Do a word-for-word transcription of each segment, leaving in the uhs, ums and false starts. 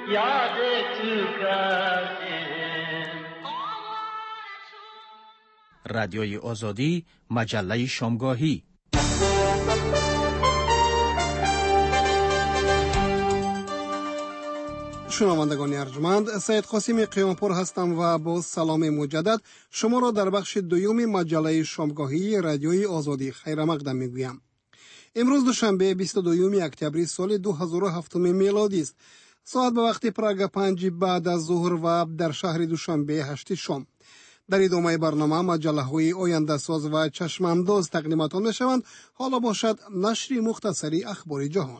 یاد تو کردیم. رادیوی آزادی، مجله شامگاهی. شنوندگان ارجمند، سید قاسم قیامپور هستم و با سلام مجدد شما را در بخش دوم مجله شامگاهی رادیوی آزادی خیر مقدم میگویم. امروز دوشنبه بیست و دوم اکتبر سال دو هزار و هفت میلادی است. ساعت به وقت پراگ پنج بعد از ظهر و در شهر دوشنبه هشت شام. در ادامه برنامه مجله های آینده ساز و چشم انداز تقدیمتان میشوند. حالا باشد نشری مختصری اخبار جهان.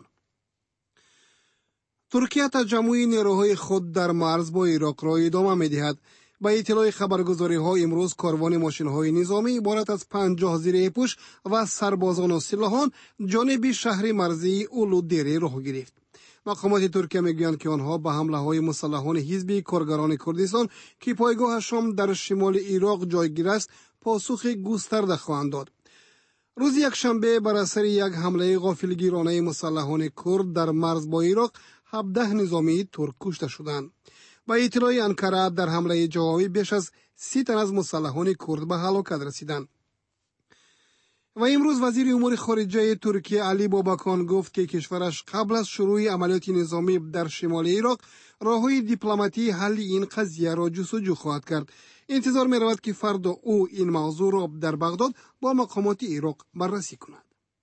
ترکیه تجمع نیروهای خود در مرز با عراق را ادامه می‌دهد. با اطلاع خبرگزاری‌ها امروز کاروان ماشین‌های نظامی عبارت از پنجاه زیر پوش و سربازان و سلاحان جانب شهر مرزی اولودره راه گرفت. مقامات ترکیه میگویند که آنها به حمله‌های مسلحان حزب کارگران کردستان که پایگاهشان در شمال عراق جایگیر است پاسخ گسترده خواهند داد. روز یکشنبه بر اثر یک حمله غافلگیرانه مسلحان کرد در مرز با عراق هفده نظامی ترک کشته شدند. با اطلاع انکره در حمله جوابی بیش از سی تن از مسلحان کرد به هلاکت رسیدند. و امروز وزیر امور خارجه ترکیه علی بابکان گفت که کشورش قبل از شروع عملیات نظامی در شمال عراق راههای دیپلماتی حل این قضیه را جستجو خواهد کرد. انتظار می رود که فردا او این موضوع را در بغداد با مقامات عراق بررسی کند.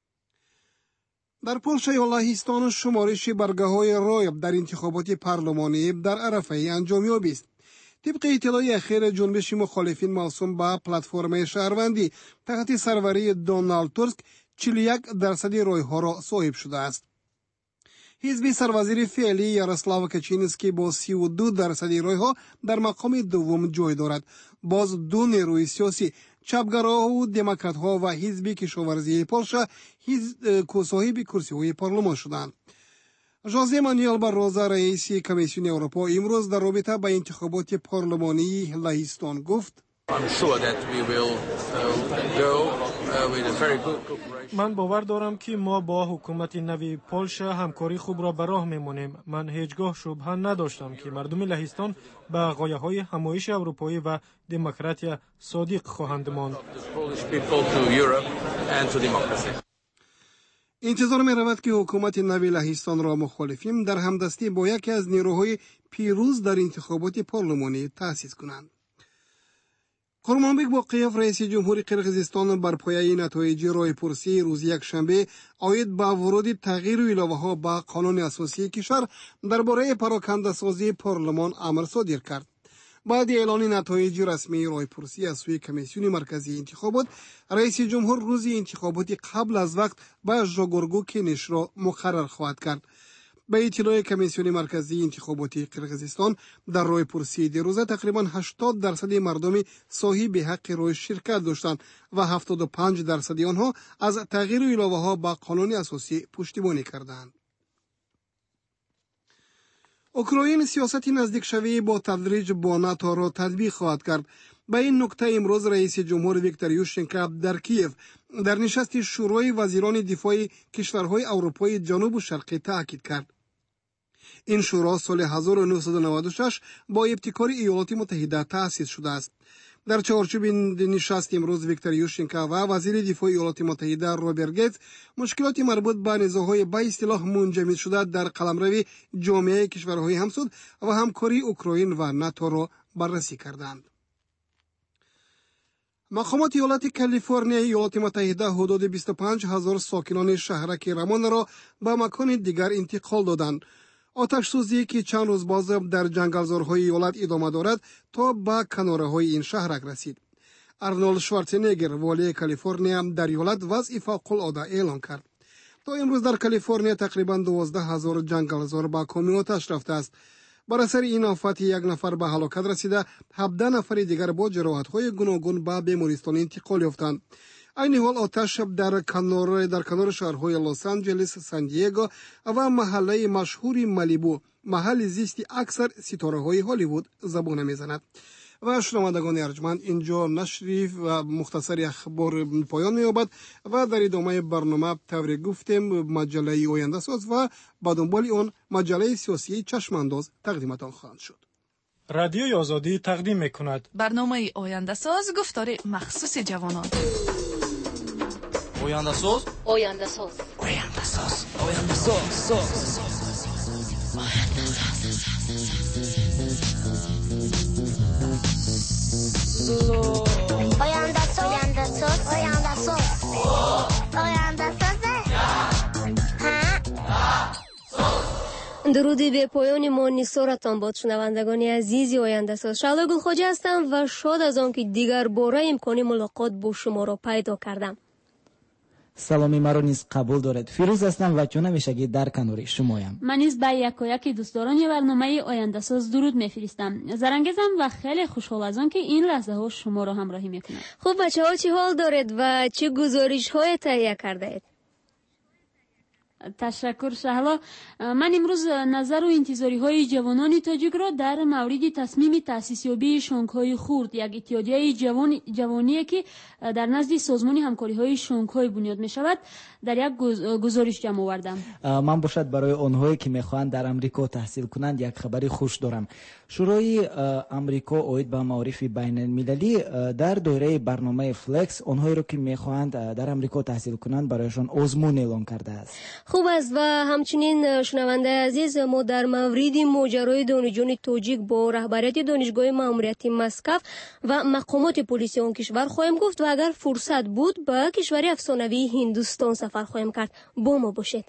در پولش یا لهستان شمارش برگه های رای در انتخابات پارلمانی در عرفه انجامیابی است. طبق اطلاع اخیر جنبش مخالفین موسوم به پلتفرم شهروندی تحت سروری دونالد تورسک چهل و یک درصد رای ها را صاحب شده است. حزب سروزیر فعلی یاروسلاو کاچینسکی با سی و دو درصد رای ها در مقام دوم جای دارد. باز دو نیروی سیاسی چپگراها و دموکرات ها و حزب کشاورزی پولش حزب صاحب کرسی های پارلمان شدند. ژوزه مانوئل باروزو رئیس کمیسیون اروپا امروز در رابطه با انتخابات پارلمانی لهستان گفت: من باور دارم که ما با حکومت نوی پولش همکاری خوب را به راه میمونیم. من هیچگاه شبهه نداشتم که مردم لهستان به غایه‌های همایش اروپایی و دموکراسی صادق خواهند ماند. انتظار می رود که حکومت نوی لهستان را مخالفین در همدستی با یکی از نیروهای پیروز در انتخابات پارلمانی تأسیس کنند. قرمانبک باقیف رئیس جمهوری قرقیزستان بر پایه نتایج رایپرسی روز یکشنبه عاید به ورود تغییر و علاوه‌ها به قانون اساسی کشور درباره پراکنده‌سازی پارلمان امر صادر کرد. بعد اعلان نتایج رسمی رایپرسی از سوی کمیسیون مرکزی انتخابات، رئیس جمهور روز انتخابات قبل از وقت به ژاگورگو کنش را مقرر خواهد کرد. به اطلاع کمیسیون مرکزی انتخابات قرقیزستان در رایپرسی دیروزه تقریبا هشتاد درصد مردم صاحب حق رای شرکت داشتند و هفتاد و پنج درصد آنها از تغییر و علاوه‌ها به قانون اساسی پشتیبانی کردند. اوکراین سیاست نزدیک شوی با تدریج با ناتو را تطبیق خواهد کرد. به این نکته امروز رئیس جمهور ویکتور یوشچنکو در کیف در نشست شورای وزیران دفاع کشورهای اروپای جنوب و شرقی تاکید کرد. این شورا سال هزار و نهصد و نود و شش با ابتکار ایالات متحده تأسیس شده است. در چارچوب نشست امروز ویکتور یوشچنکو و وزیر دفاع ایالات متحده روبرت گیتس مشکلات مربوط به نزاع‌های به اصطلاح منجمد شده در قلمرو جامعه کشورهای همسود و همکاری اوکراین و ناتو را بررسی کردند. مقامات ایالت کالیفرنیا ایالات متحده حدود بیست و پنج هزار ساکنان شهرک رامون را به مکان دیگر انتقال دادند. آتش سوزی که چند روز باز در جنگلزارهای ایالت ادامه دارد تا به کناره های این شهرک رسید. ارنولد شوارزنگر والی کالیفرنیا در ایالت وضع فوق العاده اعلان کرد. تا امروز در کالیفرنیا تقریبا دوازده هزار جنگلزار به کام آتش رفته است. بر اثر این آفت یک نفر به هلاکت رسیده، هفده نفر دیگر با جراحت‌های گوناگون به بیمارستان انتقال یافتند. این حال آتش در کنار در کنار شهرهای لس آنجلس، سان دیگو و محله مشهور مالیبو، محل زیست اکثر ستاره‌های هالیوود زبانه می‌زند. و شنوندگان ارجمند اینجا نشریف و مختصری اخبار پایان می‌یابد و در ادامه برنامه طور گفتیم مجله آینده ساز و با دنبال آن مجله سیاسی چشم انداز تقدیمتان خواهد شد. رادیوی آزادی تقدیم می‌کند برنامه آینده ساز گفتار مخصوص جوانان. آینده ساز آینده ساز آینده ساز آینده ساز آینده ساز آینده ساز آینده ساز آینده ساز درودی به پایان ما نیسارتان باد شنوندگان عزیزی آینده ساز. شعله گلخواجه هستم و شاد از آن که دیگر باره امکان ملاقات با شما را پیدا کردم. саломи маро низ қабул доред. фирӯз ҳастам ва чӣ намешаги дар канори шумоям. من نیز به یکایک دوستداران برنامه آینده ساز درود میفرستم. زرنگزم و خیلی خوشحال از آن که این لحظه ها شما را همراهی میکنم. خوب بچه ها چی حال دارید و چه گزارش های تهیه کرده اید؟ تشکر شهلا. من امروز نظر و انتظاری های جوانان تاجیک را در مورد تصمیم تأسیس یابی شانگهای خرد، یک اتحادیه جوان جوانی که در نزد سازمان همکاری های شانگهای بنیاد می شود، در یک گزارش جمع آوردم. من باشد برای آنهایی که میخواهند در امریکا تحصیل کنند یک خبری خوش دارم. شورای امریکا اوید به معارف بین المللی در دوره برنامه فلکس آنهایی را که میخواهند در امریکا تحصیل کنند برایشان آزمون اعلام کرده است. خوب است و همچنین شنونده عزیز ما در مورد ماجرای دانشجویان تاجیک با رهبریت دانشگاه ماموریتی مسکو و مقامات پلیسی آن کشور خواهیم گفت و اگر فرصت بود به کشور افسانوی هندوستان سفر خواهیم کرد. با ما باشید.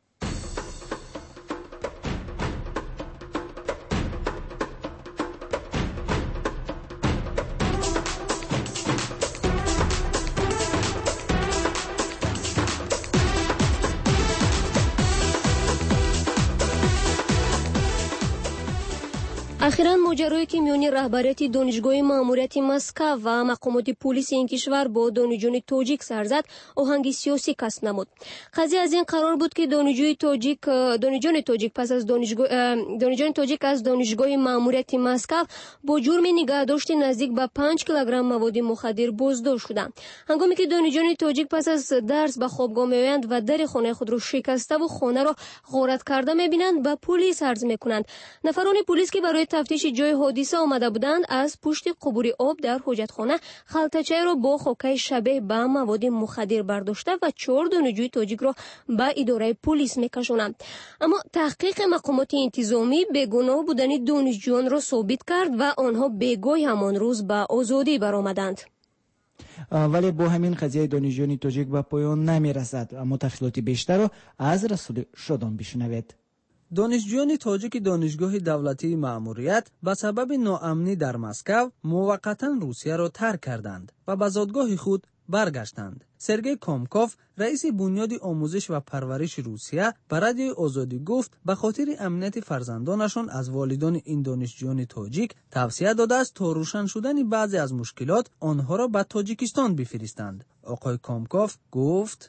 اخیراً ماجرایی که میان رهبریت دانشگاه ماموریت مسکو و مقامات پلیس این کشور با دانشجویان تاجیک سر زد آهنگ سیاسی کسب نمود. قضیه از این قرار بود که دانشجوی تاجیک دانشجویان تاجیک پس از دانشگاه دانشجویان تاجیک از دانشگاه ماموریت مسکو با جرم نگهداشت نزدیک به پنج کیلوگرم مواد مخدر بازداشت شدند. هنگامی که دانشجویان تاجیک پس از درس به خوابگاه میآیند و در خانه خود را شکسته و خانه را غارت کرده میبینند به پلیس عرض میکنند. نفران پلیس که برای تفتیش جای حادثه آمده بودند از پشت قبور آب در حاجتخانه خلطچه را با خاکه شبیه به مواد مخدر برداشته و چهار دانشجوی تاجیک را به اداره پلیس میکشانند. اما تحقیق مقامات انتظامی بیگناه بودن دانشجویان را ثابت کرد و آنها بیگاه همان روز به آزادی برآمدند. ولی با همین قضیه دانشجویان تاجیک به پایان نمیرسد. اما تفصیلات بیشتر را از رسول شادان بشنوید. دانشجویان تاجیک دانشگاه دولتی مأموریت به سبب ناامنی در مسکو موقتا روسیه را ترک کردند و به زادگاه خود برگشتند. سرگئی کامکوف رئیس بنیاد آموزش و پرورش روسیه به رادیو آزادی گفت به خاطر امنیت فرزندانشان از والدان این دانشجویان تاجیک توصیه داده است تا روشن شدن بعضی از مشکلات آنها را به تاجیکستان بفرستند. آقای کامکوف گفت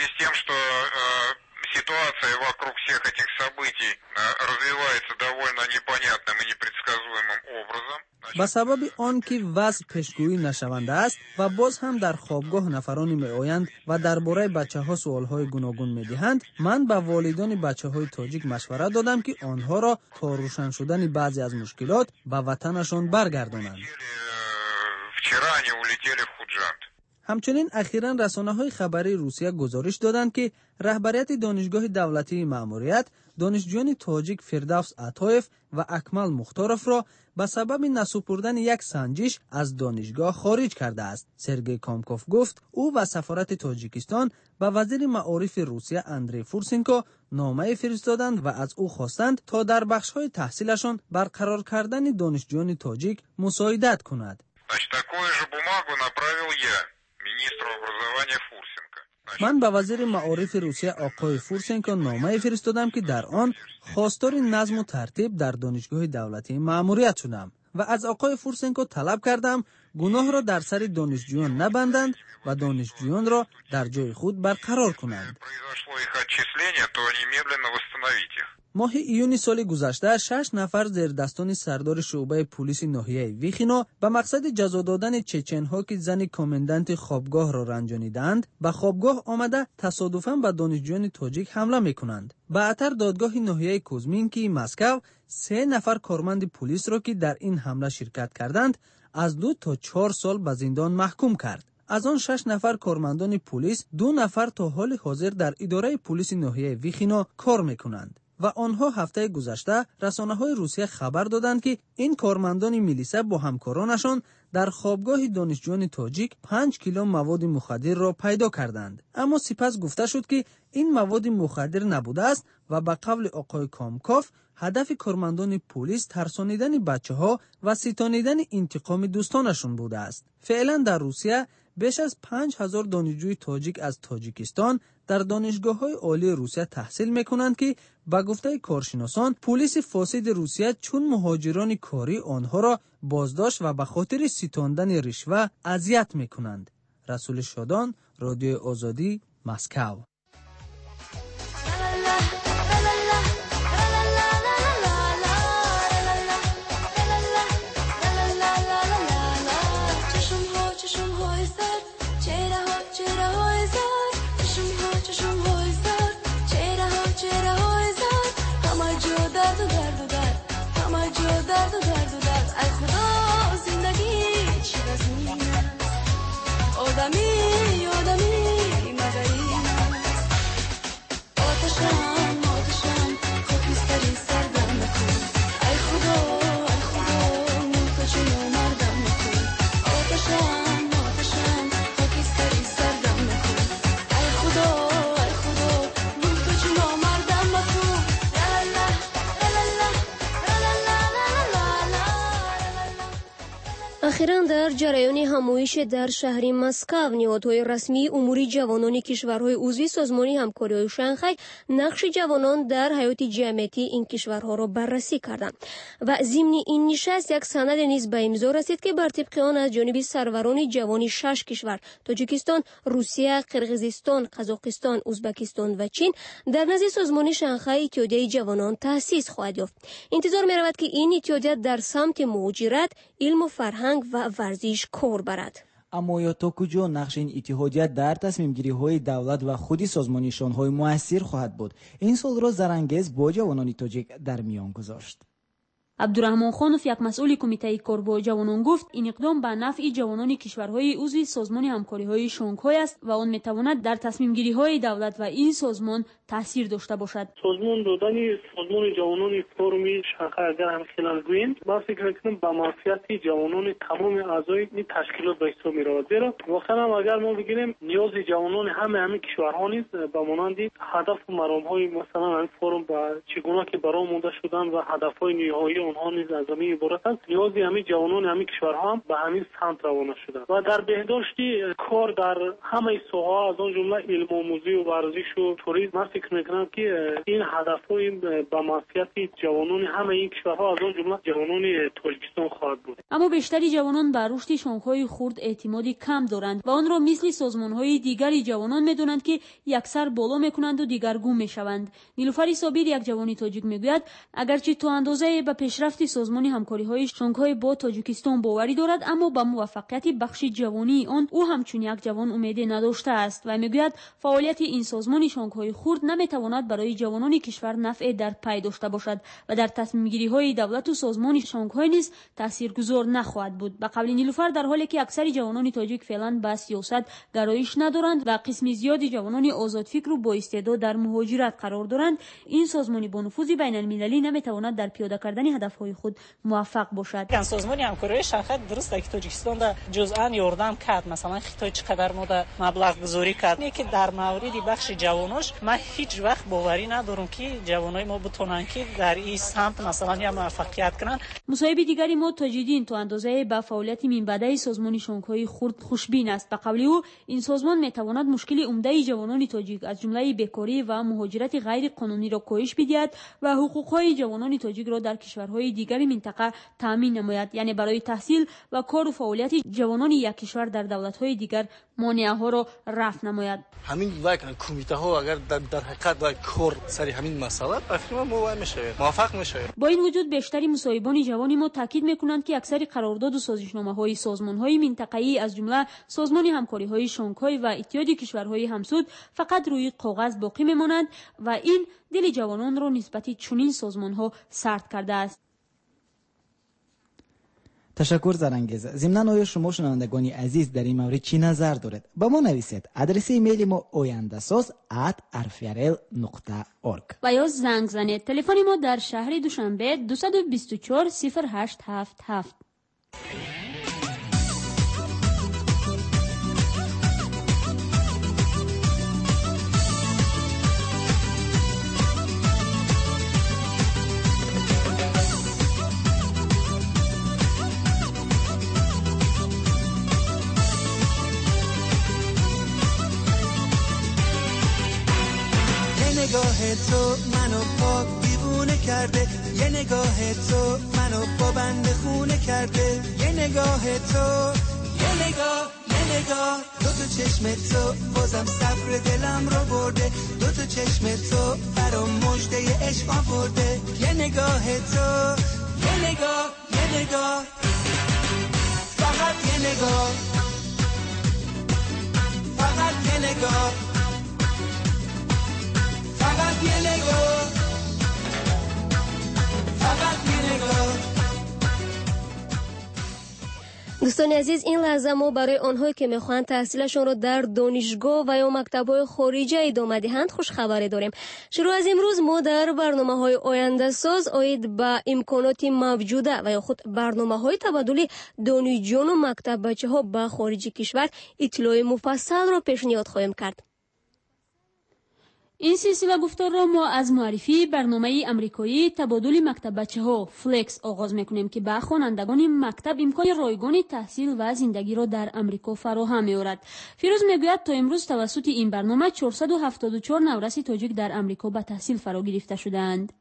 ситуация вокруг всех этих событий развивается довольно непонятным и непредсказуемым образом. به سبب آن که وضع پیشگویی نشونده است و باز هم در خوابگاه نفرانی می آیند و درباره بچه ها سوال های گوناگون می دهند، من به والدان بچه های تاجیک مشورت دادم که آنها را تا روشن شدن بعضی از مشکلات به وطنشان برگردانند. Вчера они улетели в Худжанд. همچنین اخیراً رسانه‌های خبری روسیه گزارش دادند که رهبریت دانشگاه دولتی مأموریت دانشجویان تاجیک فردوس عطایف و اکمل مختارف را به سبب نسپردن یک سنجش از دانشگاه خارج کرده است. سرگئی کامکوف گفت او و سفارت تاجیکستان به وزیر معارف روسیه اندری فورسنکو نامه فرستادند و از او خواستند تا در بخش‌های تحصیلشان برقرار کردن دانشجویان تاجیک مساعدت کند. من به وزیر معارف روسیه آقای فورسنکو نامه فرستادم که در آن خواستار نظم و ترتیب در دانشگاه دولتی مأموریت شدم و از آقای فورسنکو طلب کردم گناه را در سر دانشجویان نبندند و دانشجویان را در جای خود برقرار کنند. ماه ایون سال گذشته شش نفر زیر دستان سردار شعبه پلیس ناحیه ویخینا به مقصد جزا دادن چچن‌ها که زن کامندانت خوابگاه را رنجانیدند به خوابگاه آمده تصادفاً به دانشجویان تاجیک حمله میکنند. به اثر دادگاه ناحیه کوزمینکی مسکو سه نفر کارمند پلیس را که در این حمله شرکت کردند از دو تا چهار سال به زندان محکوم کرد. از آن شش نفر کارمندان پلیس دو نفر تا حال حاضر در اداره پلیس ناحیه ویخینا کار میکنند و آنها هفته گذشته رسانه‌های روسیه خبر دادند که این کارمندان میلیسه با همکارانشان در خوابگاه دانشجویان تاجیک پنج کیلو مواد مخدر را پیدا کردند. اما سپس گفته شد که این مواد مخدر نبوده است و به قول آقای کامکوف هدف کارمندان پلیس ترسانیدن بچه‌ها و ستانیدن انتقام دوستانشون بوده است. فعلا در روسیه بیش از پنج هزار دانشجوی تاجیک از تاجیکستان در دانشگاه‌های عالی روسیه تحصیل می‌کنند که با گفته کارشناسان پلیس فاسد روسیه چون مهاجران کاری آنها را بازداشت و به خاطر ستاندن رشوه اذیت می‌کنند. رسول شادان، رادیو آزادی، مسکو. اخیراً در جریان همایش در شهر مسکو نهادهای رسمی امور جوانان کشورهای عضو سازمان همکاری شانگهای نقش جوانان در حیات جمعیتی این کشورها را بررسی کردند و ضمن این نشست یک سند نیز به امضا رسید که بر طبق آن از جانب سروران جوان شش کشور تاجیکستان، روسیه، قرقیزستان، قزاقستان، ازبکستان و چین در نزد سازمان شانگهای اتحادیه جوانان تأسیس خواهد یافت. انتظار می‌رود که این اتحادیه در سمت مهاجرت، علم و فرهنگ و ورزش کار برد. اما یا تا کجا نقش این اتحادیه در تصمیم گیری های دولت و خودی سازمانیشان های موثر خواهد بود؟ این سال را زرانگیز با جوانان تاجیک در میان گذاشت. عبدالرحمن خانوف یک مسئول کمیته کار با جوانان گفت این اقدام به نفع جوانان کشورهای عضو سازمان همکاری‌های شانگهای است و آن میتواند در تصمیم گیری های دولت و این سازمان تاثیر داشته باشد. سازمان دادن سازمان جوانان فروم شانگهای اگر هم خلال گویند با فکر می‌کنم با معافیت جوانان تمام اعضای این تشکیلات به حساب می‌رود. زیرا واقعا اگر ما بگیریم نیاز جوانان همه همه کشورها نیست با مانند هدف و مرام‌های مثلا این فروم با چگونه که برای مونده شدن و هدف‌های نهایی آنها نیز از همین عبارت است. نیازی همین جوانان همین کشورها هم به همین سمت روانه شدند و در بهداشت کار در همه ساحه‌ها از آن جمله علم آموزی و ورزش و توریسم من فکر می‌کنم که این هدف‌های با معافیت جوانان همه این کشورها از آن جمله جوانان تاجیکستان خواهد بود. اما بیشتری جوانان به رشد شانگهای خرد اعتمادی کم دارند و آن را مثل سازمان‌های دیگری جوانان می‌دانند که یکسر بالا می‌کنند و دیگرگون می‌شوند. نیلوفر صابر یک جوانی تاجیک می‌گوید اگرچه تا اندازه به پیشرفت سازمان همکاری‌های شانگهای با تاجیکستان باوری دارد اما با موفقیت بخش جوانی آن او همچون یک جوان امید نداشته است و میگوید فعالیت این سازمان شانگهای خرد نمیتواند برای جوانان کشور نفع در پی داشته باشد و در تصمیم گیری های دولت و سازمان شانگهای نیز تاثیرگذار نخواهد بود. به قول نیلوفر در حالی که اکثر جوانان تاجیک فعلا به سیاست گرایش ندارند و قسم زیادی جوانان آزادفکر و با استعداد در مهاجرت قرار دارند، این سازمان با نفوذ بین المللی نمیتواند در پیاده کردن هدفهای خود موفق باشد. سازمان همکاری شانگهای درسته که تاجیکستان در جزءا یاردم کرد، مثلا خیلی چقدر ماده مبلغ گذاری کرد، نه که در مورد بخش جواناش ما هیچ وقت باوری ندارم که جوانای ما بتونن که در این سمت مثلا یا موفقیت کنن. مصاحبه دیگری ما تاجدین تو اندازه به فعالیت منبعی سازمان شانگهای خرد خوشبین است. به قول او این سازمان میتواند مشکل عمده جوانان تاجیک از جمله بیکاری و مهاجرت غیر قانونی را کاهش بدهد و حقوقهای جوانان تاجیک را در کشور کشورهای دیگر منطقه تامین نماید، یعنی برای تحصیل و کار و فعالیت جوانان یک کشور در دولت‌های دیگر مانعه ها را رفع نماید. همین وقت کمیته ها اگر در در حقیقت و کار سر همین مسئله افرما موافق میشه موافق میشه. با این وجود بیشتری مصاحبان جوانی ما تاکید میکنند که اکثر قرارداد و سازشنامه‌های سازمان‌های منطقه‌ای از جمله سازمان همکاری‌های شانگهای و اتحاد کشورهای همسود فقط روی کاغذ باقی میمانند و این دل جوانان را نسبت چنین سازمان‌ها سرد کرده است. تشکر زرانگیز. ضمناً آیا شما شنوندگان عزیز در این مورد چی نظر دارید؟ با ما نویسید. آدرس ایمیل ما oyandasaz at r f r l dot org و یا زنگ زنید. تلفن ما در شهر دوشنبه دو دو چهار صفر هشت هفت هفت. نگاه تو منو پاک دیوونه کرده، یه نگاه تو منو با بند خونه کرده، یه نگاه تو یه نگاه یه نگاه دو تا چشم تو بازم صبر دلم رو برده، دو تا چشم تو برام مژده عشق آورده، یه نگاه تو یه نگاه یه نگاه فقط یه نگاه فقط یه نگاه فقط یه نگاه فقط یه نگاه. دوستان عزیز، این لحظه ما برای آنهایی که میخواهند تحصیلشون رو در دانشگاه و یا مکتب‌های خارجی ادامه دهند خوش خبری داریم. شروع از امروز ما در برنامه‌های آینده ساز آید به امکانات موجوده و یا خود برنامه‌های تبادل دانشجویان و مکتب بچه‌ها به خارج کشور اطلاع مفصل را پیشنهاد خواهیم کرد. این سلسله گفتار را ما از معرفی برنامه امریکایی تبادل مکتب بچه ها فلکس آغاز میکنیم که به خوانندگان مکتب امکان رایگان تحصیل و زندگی را در امریکا فراهم می‌آورد. فیروز میگوید تا امروز توسط این برنامه چهارصد و هفتاد و چهار نورس تاجیک در امریکا به تحصیل فرا گرفته شدند.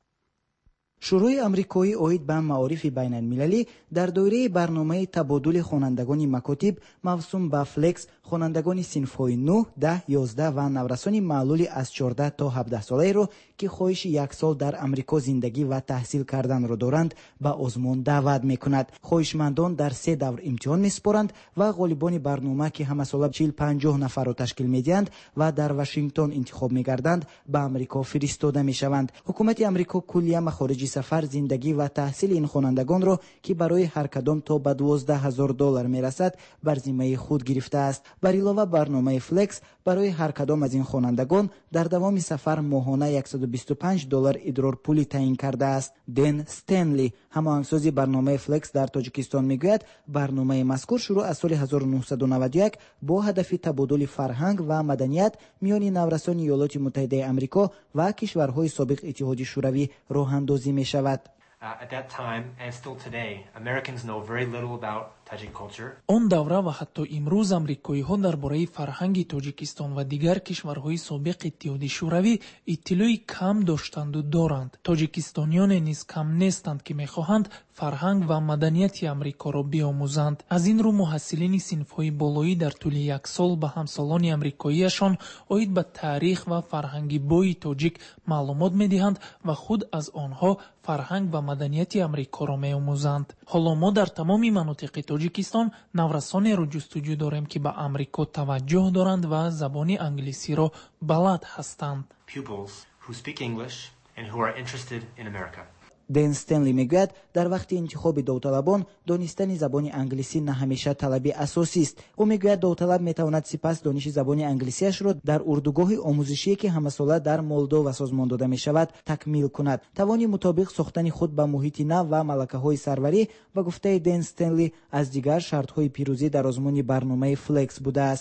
شروع امریکایی اوید به معارف بین المللی در دوره برنامه تبادل خوانندگان مکاتب موسوم به فلکس خوانندگان صنف‌های نه، ده، یازده و نورسان معلول از چهارده تا هفده ساله را که خواهش یک سال در امریکا زندگی و تحصیل کردن را دارند به آزمون دعوت می‌کند. خواهشمندان در سه دور امتحان می‌سپارند و غالبان برنامه که همه ساله چهل پنجاه نفر را تشکیل می‌دهند و در واشنگتن انتخاب می‌گردند به امریکا فرستاده می‌شوند. حکومت امریکا کلیه مخارج سفر، زندگی و تحصیل این خوانندگان را که برای هر کدام تا به دوازده هزار دلار میرسد بر ذمه خود گرفته است. بر علاوه برنامه فلکس برای هر کدام از این خوانندگان در دوام سفر ماهانه صد و بیست و پنج دلار ادرار پولی تعیین کرده است. دن استنلی هماهنگساز برنامه فلکس در تاجیکستان میگوید برنامه مذکور شروع از سال هزار و نهصد و نود و یک با هدف تبادل فرهنگ و مدنیت میان نورسان ایالات متحده آمریکا و کشورهای سابق اتحاد شوروی راه اندازی می شود. Uh, at that time and still today, Americans know very little about Tajik culture. Он давра ва ҳатто имрӯз амрикоиҳо дар бораи фарҳанги Тоҷикистон ва дигар кишварҳои собиқ иттиҳоди шӯравӣ иттилои кам доштанду доранд. Тоҷикистониёне низ кам нестанд ки мехоҳанд фарҳанг ва маданияти амрикоро биомӯзанд. Аз ин рӯ муҳассилини синфҳои болоӣ дар тӯли як сол ба ҳамсолони амрикоиашон оид ба таърих ва фарҳанги бои тоҷик маълумот медиҳанд ва худ аз онҳо фарҳанг ва маданияти амрикоро меомӯзанд. ҳоло мо дар тамоми манотиқи Тоҷикистон наврасонеро ҷустуҷӯ дорем ки ба амрико таваҷҷӯҳ доранд ва забони англисиро балад ҳастанд. Pupils who speak English and who are interested in America. دن استنلی میگوید در وقت انتخاب داوطلبان دانستن زبان انگلیسی نه همیشه طلبی اساسی است. او میگوید داوطلب میتواند سپس دانش زبان انگلیسیش را در اردوگاه آموزشی که همه ساله در مولدووا سازمان داده می شود تکمیل کند. توانی مطابق ساختن خود به محیط نو و ملکه های سروری و گفته دن استنلی از دیگر شرط های پیروزی در آزمون برنامه فلکس بوده است.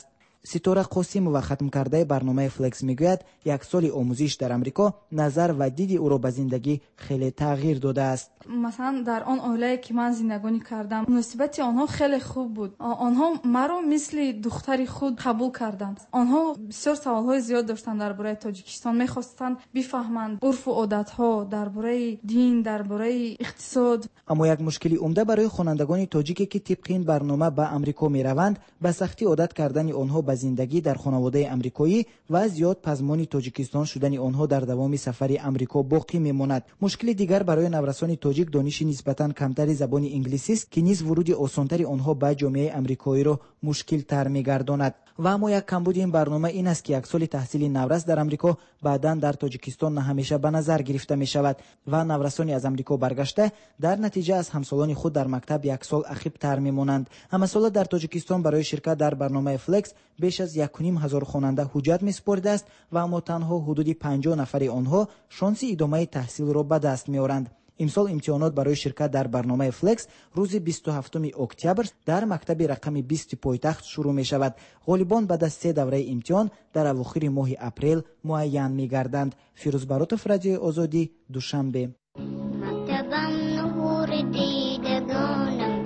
سیتوره قاسیمова ختم کرده برنامه فلکس میگوید یک سال آموزش در امریکا نظر و دید او را به زندگی خیلی تغییر داده است. مثلا در آن اوله که من زندگانی کردم مناسبت آنها خیلی خوب بود. آنها مرا مثل دختری خود قبول کردند. آنها بسیار سوالهای زیاد داشتند درباره تاجیکستان، می‌خواستند بفهمند عرف و عادت‌ها درباره دین، درباره اقتصاد. اما یک مشکلی عمده برای خوانندگان تاجیکی که طبق این برنامه به امریکا می‌روند به سختی عادت کردن آنها به زندگی در خانواده امریکایی و زیاد پزمان تاجیکستان شدن آنها در دوام سفر امریکا باقی می‌ماند. مشکل دیگر برای نورسان تاجیک دانش نسبتاً کمتر زبان انگلیسی است که نیز ورود آسان‌تر آنها به جامعه امریکایی را مشکل تر می‌گرداند. و اما یک کمبود این برنامه این است که یک سال تحصیل نورس در امریکا بعداً در تاجیکستان نه همیشه به نظر گرفته می شود و نورسانی از امریکا برگشته در نتیجه از همسالان خود در مکتب یک سال عقب تر می مانند. همسالا در تاجیکستان برای شرکت در برنامه فلکس بیش از یک و نیم هزار خواننده حجت می سپرده است و اما تنها حدود پنجاه نفر آنها شانس ادامه تحصیل را به دست می آورند. امسال امتحانات برای شرکت در برنامه فلکس روز بیست و هفتم اکتبر در مکتب رقم بیست پایتخت شروع می شود. غالبان بعد از سه دوره امتحان در اواخر ماه اپریل معین می گردند. فیروز باروتوف، رادیو آزادی، دوشنبه. مکتبم نور دیدگانم،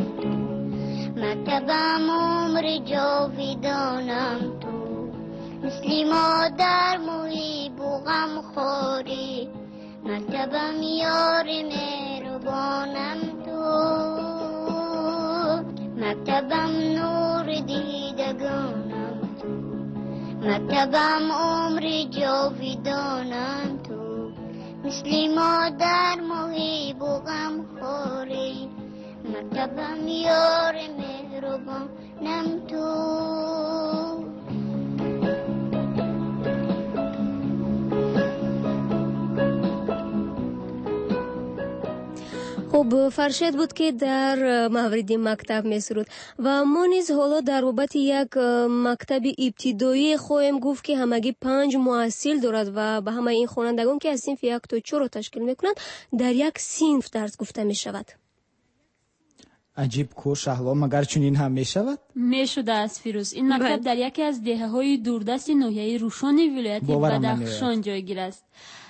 مکتبم عمر جاویدانم، تو مثل مادر محیب و غم خوری، مکتبم یار مهربانم، تو مکتبم نور دیدگانم، تو مکتبم عمر جاویدانم، تو مثل مادر محیب و غم خوری، مکتبم یار مهربانم، تو. خب فرشید بود که در مورد مکتب میسرود و ما نیز حالا در بابت یک مکتب ابتدایی خواهیم گفت که همگی پنج محصل دارد و به همه این خوانندگان که از صنف یک تا چهار را تشکیل میکنند در یک صنف درس گفته می شود. عجیب کو شهلا، مگر چنین هم می شود؟ می شده است فیروز. این مکتب در یکی از دهه های دوردست ناحیه روشن ولایت بدخشان جایگیر است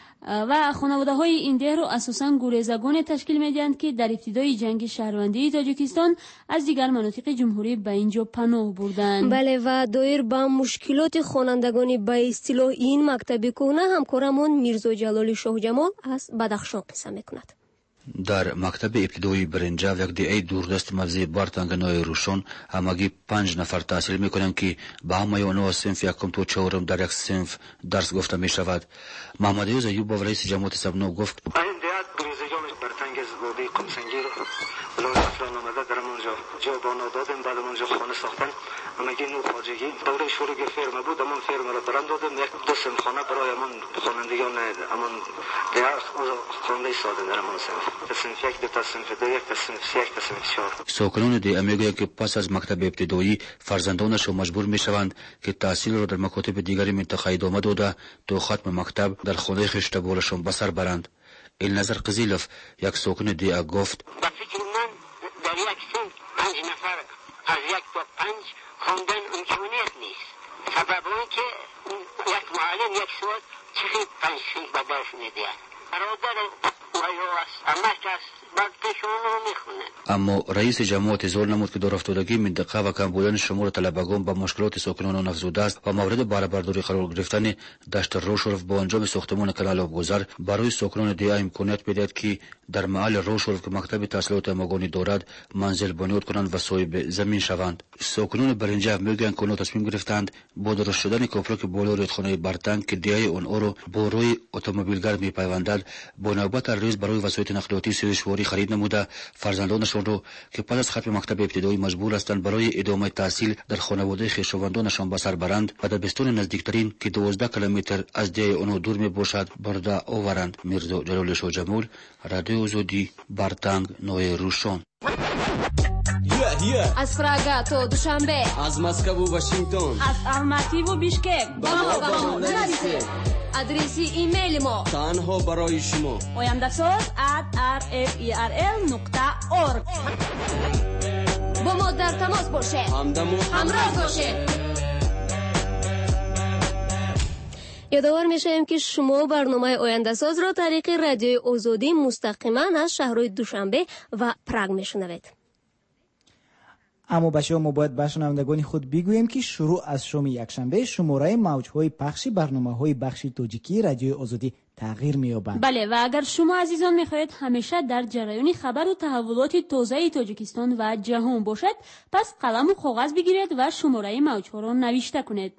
و خانواده های این ده رو اساساً گریزگان تشکیل میدهند که در ابتدای جنگ شهروندی تاجیکستان از دیگر مناطق جمهوری به اینجا پناه بردند. بله و دایر به مشکلات خوانندگان به اصطلاح این مکتب کهنه همکارمون میرزا جلال شاه جمال از بدخشان قصه میکند. در مکتب ابتدایی برنجا یک دهه دوردست موضع بارتانگ نوع روشن همگی پنج نفر تحصیل میکنند که به همه آنها صنف یکم تا چهارم در یک صنف درس گفته می شود. محمد یوز ایوب رئیس جماعت سبنو گفت این دهت بریزگان برتنگ از وادی کمسنگی رو بلای افران آمده در منجا جا بانا دادیم، بعد منجا خانه ساختن همگی نو خواجگی دوره شروع فرم بود. امون فرم را برند دادیم، یک دو صنف خانه برای امون خوانندگان امون دهت خانده ساده در امون صنف صنف یک، دو تا صنف دو، یک تا صنف سه، یک تا صنف چهار. ساکنان ده میگویند که پس از مکتب ابتدایی فرزندانشان مجبور میشوند که تحصیل را در مکاتب دیگری منطقه ادامه داده تا ختم مکتب در خانه خشتبالشان بسر برند. النظر قزیلوف یک ساکن ده گفت با فکر من در یک صنف پنج نفر از یک تا پنج خواندن امکانیت نیست. سبب اون که یک معلم یک سوال چقدر پنج صنف به درس میدهد. برادر و یا همه کس بعد پیشون رو میخونه. اما رئیس جماعت زور نمود که در افتادگی منطقه و کم بودن شمار طلبگان با مشکلات ساکنان افزوده است و مورد باربرداری قرار گرفتن دشت روشورف با انجام ساختمان کانال آبگذر برای ساکنان ده امکانیت میدهد که در محل روشورف که مکتب تحصیلات همگانی دارد منزل بنیاد کنند و صاحب زمین شوند. ساکنان برنجه میگویند که آنها تصمیم گرفتند با درست شدن کاپلاک بالا رودخانه برتنگ که دهه آنها را با روی اتومبیلگر میپیوندد با نوبت ریز برای وسایط نقلیاتی سویشواری خرید نموده فرزندانشان را که پس از ختم مکتب ابتدایی مجبور هستند برای ادامه تحصیل در خانواده خویشاوندانشان بسر برند و در بستان نزدیکترین که دوازده کیلومتر از ده آنها دور می باشد برده آورند. میرزا جلال شاه جمال، رادیو آزادی، برتنگ، نوع روشن. Yeah, yeah. از پراگا تا دوشنبه، از مسکو و واشنگتن، از الماتی و بیشکک با ما با ما نرسید. ادرسی ایمیل ما تنها برای شما oyandasos at r f e r l نقطه org. با ما در تماس باشه، همدم و همراه باشه. یادآور میشیم که شما برنامه آینده ساز را طریق رادیوی آزادی مستقیما از شهرهای دوشنبه و پراگ میشنوید. اما بچه‌ها ما باید به شنوندگان خود بگوییم که شروع از شام یکشنبه شماره موج‌های پخشی برنامه‌های بخش تاجیکی رادیوی آزادی تغییر می‌یابند. بله و اگر شما عزیزان می‌خواهید همیشه در جریان خبر و تحولات تازه تاجیکستان و جهان باشد، پس قلم و کاغذ بگیرید و شماره موج‌ها را نوشته کنید.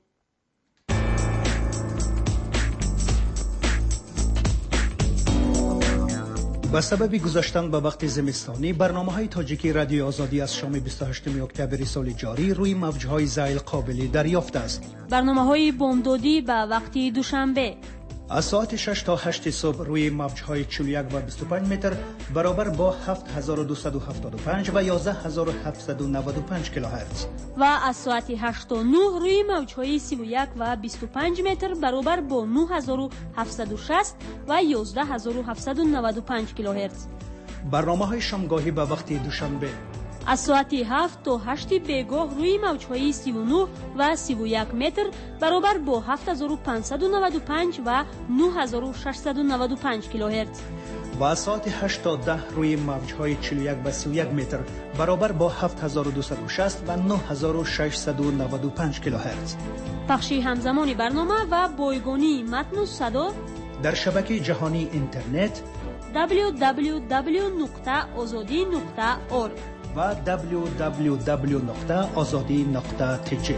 با سبب گذاشتن به وقت زمستانی برنامه‌های تاجیکی رادیو آزادی از شام بیست و هشتم اکتبر سال جاری روی موج‌های زائل قابل دریافت است. برنامه‌های بامدادی به وقت دوشنبه از ساعت شش تا هشت صبح روی موج‌های چهل و یک و بیست و پنج متر برابر با هفت هزار و دویست و هفتاد و پنج و یازده هزار و هفتصد و نود و پنج کیلوهرتز و از ساعت هشت تا نه روی موج‌های سی و یک و بیست و پنج متر برابر با نه هزار و هفتصد و شصت و یازده هزار و هفتصد و نود و پنج کیلوهرتز. برنامه‌های شامگاهی به وقت دوشنبه از ساعت هفت تا هشت بیگاه روی موج‌های سی و نه و سی و یک متر برابر با هفت هزار و پانصد و نود و پنج و نه هزار و ششصد و نود و پنج کیلوهرتز و از ساعت هشت تا ده روی موج‌های چهل و یک و سی و یک متر برابر با هفت هزار و دویست و شصت و نه هزار و ششصد و نود و پنج کیلوهرتز. پخشی همزمان برنامه و بایگانی متن و صدا در شبکه جهانی اینترنت دبلیو دبلیو دبلیو نقطه آزادی نقطه اورگ و دبلیو دبلیو دبلیو نقطه آزادی نقطه تی جی.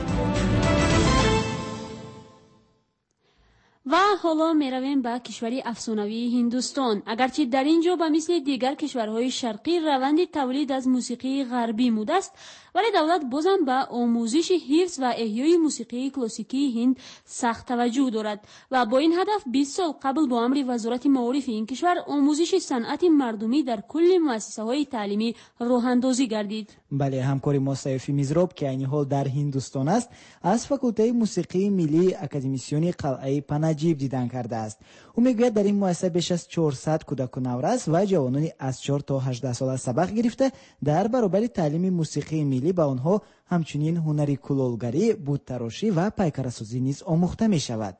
و حالا می رویم به کشوری افسانوی هندوستان. اگرچه در اینجا به مثل دیگر کشورهای شرقی روند تولید از موسیقی غربی موده است، ولی دولت بازم به آموزش حفظ و احیای موسیقی کلاسیکی هند سخت توجه دارد و با این هدف بیست سال قبل با امر وزارت معارف این کشور آموزش صنعت مردمی در کل مؤسسه‌های تعلیمی راه اندازی گردید. بله، همکاری ما سیفی میزراب که این حال در هندوستان است از فاکولته موسیقی ملی اکادمیسیون قلعه پناجیب دیدن کرده است. او میگوید در این مؤسسه بیش از چهارصد کودک و نوروز و جوانانی از چهار تا هجده ساله سبق گرفته در برابر تعلیم موسیقی ملی به آنها همچنین هنری کلولگری، بودتراشی و پیکرسازی نیز آموخته می شود.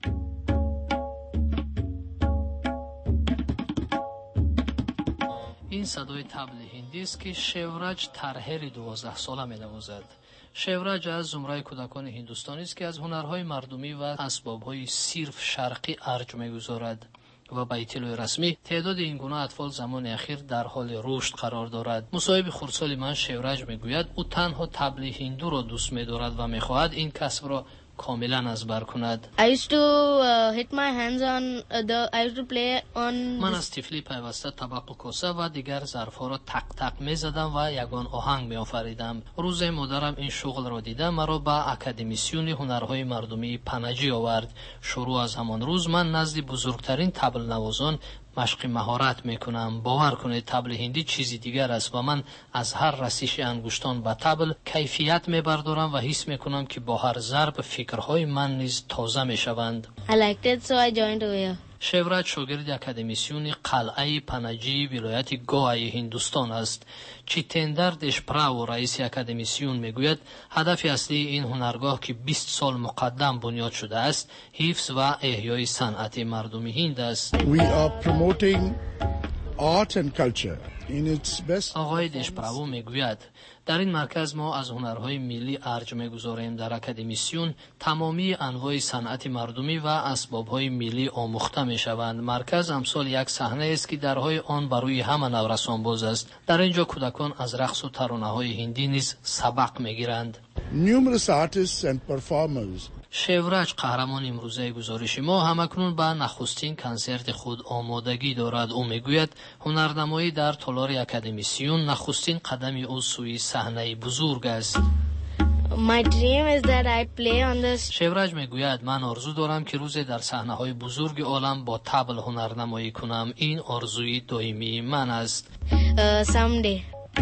این صدای طبل هندی است که شیوراج ترهری دوازده ساله می نوازد. شیوراج از زمره کودکان هندوستانی است که از هنرهای مردمی و اسبابهای صرف شرقی ارج می‌گذارد و به اطلاع رسمی تعداد این گونه اطفال زمان اخیر در حال رشد قرار دارد. مصاحب خردسال من شیوراج میگوید او تنها طبل هندو را دوست می‌دارد و می‌خواهد این کسب را کاملا از بر کند. I used to uh, hit my hands on uh, the I used to play on من از طفلی پیوسته طبق و کاسه و دیگر ظرف‌ها را تق تق می‌زدم و یگان آهنگ می‌آفریدم. روز مادرم این شغل را دیده مرا به اکادمیسیون هنرهای مردمی پناجی آورد. شروع از همان روز من نزد بزرگترین طبل نوازان مشق مهارت میکنم. باور کنید طبل هندی چیزی دیگر است و من از هر رسیش انگشتان به طبل کیفیت میبردارم و حس میکنم که با هر ضرب فکرهای من نیز تازه میشوند. I liked it so I joined over here. شیوراج شاگرد اکادمیسیون قلعه پناجی ولایت گواه هندوستان است. چیتندر دشپراو رئیس اکادمیسیون میگوید هدف اصلی این هنرگاه که بیست سال مقدم بنیاد شده است حفظ و احیای صنعت مردمی هند است. We are promoting art and culture in its best. آقای دشپراو میگوید در این مرکز ما از هنرهای ملی ارج میگذاریم. در اکادمیسیون تمامی انواع صنعت مردمی و اسبابهای ملی آموخته میشوند. مرکز امثال یک صحنه است که درهای آن برای همه نورسان باز است. در اینجا کودکان از رقص و ترانه‌های هندی نیز سبق میگیرند. Numerous artists and performers. شیوراج قهرمان امروزه گزارش ما همکنون به نخستین کنسرت خود آمادگی دارد. او میگوید هنرنمایی در تالار اکادمیسیون نخستین قدم او سوی صحنه بزرگ است. My dream is that I play on this. شیوراج میگوید من آرزو دارم که روزی در صحنه‌های بزرگ عالم با طبل هنرنمایی کنم. این آرزوی دائمی من است. Uh, someday.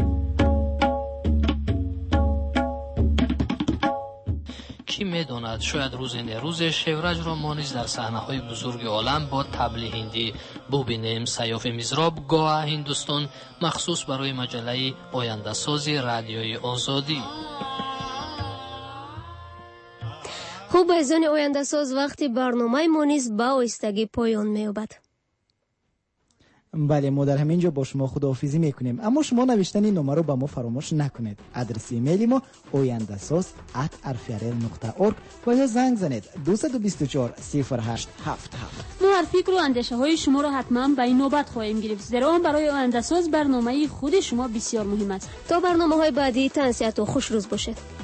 کی میداند شاید روز روز شیوراج را ما نیز در صحنه‌های بزرگ عالم با طبل هندی ببینیم. سیاف میزراب گواه هندوستان مخصوص برای مجله آینده سازی رادیوی آزادی. خوب عزیزان آینده ساز، وقتی برنامه ما نیز به آهستگی پایان می‌یابد. بله، ما در همینجا با شما خداحافظی میکنیم، اما شما نوشتن این نمره رو با ما فراموش نکنید. آدرس ایمیل ما oyandasas at r f r l dot org و یا زنگ زنید دو دو چهار صفر هشت هفت هفت. ما هر فکر و اندیشه های شما را حتما به این نوبت خواهیم گرفت، زیرا آن برای آینده ساز برنامه خود شما بسیار مهم است. تا برنامه های بعدی، تنسیت و خوش روز باشید.